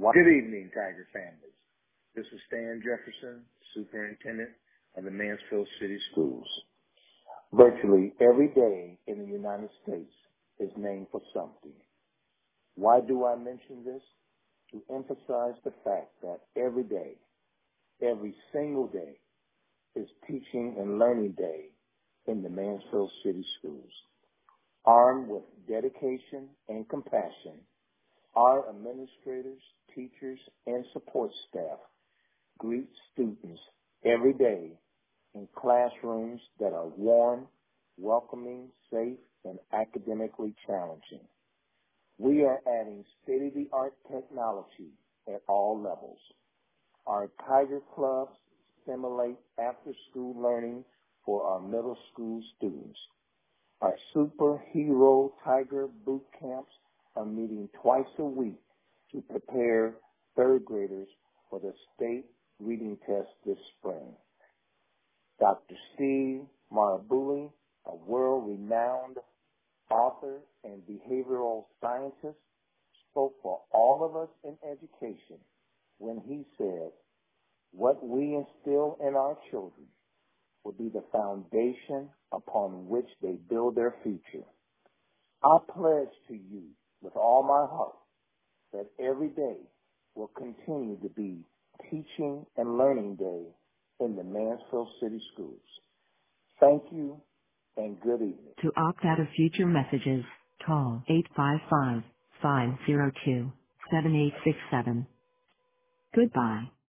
Good evening, Tiger families. This is Stan Jefferson, Superintendent of the Mansfield City Schools. Virtually every day in the United States is named for something. Why do I mention this? To emphasize the fact that every day, every single day, is Teaching and Learning Day in the Mansfield City Schools. Armed with dedication and compassion, our administrators, teachers, and support staff greet students every day in classrooms that are warm, welcoming, safe, and academically challenging. We are adding state-of-the-art technology at all levels. Our Tiger Clubs simulate after-school learning for our middle school students. Our superhero Tiger boot camps are meeting twice a week to prepare third graders for the state reading test this spring. Dr. Steve Marabuli, a world-renowned author and behavioral scientist, spoke for all of us in education when he said, "What we instill in our children will be the foundation upon which they build their future." I pledge to you with all my heart that every day will continue to be Teaching and Learning Day in the Mansfield City Schools. Thank you and good evening. To opt out of future messages, call 855-502-7867. Goodbye.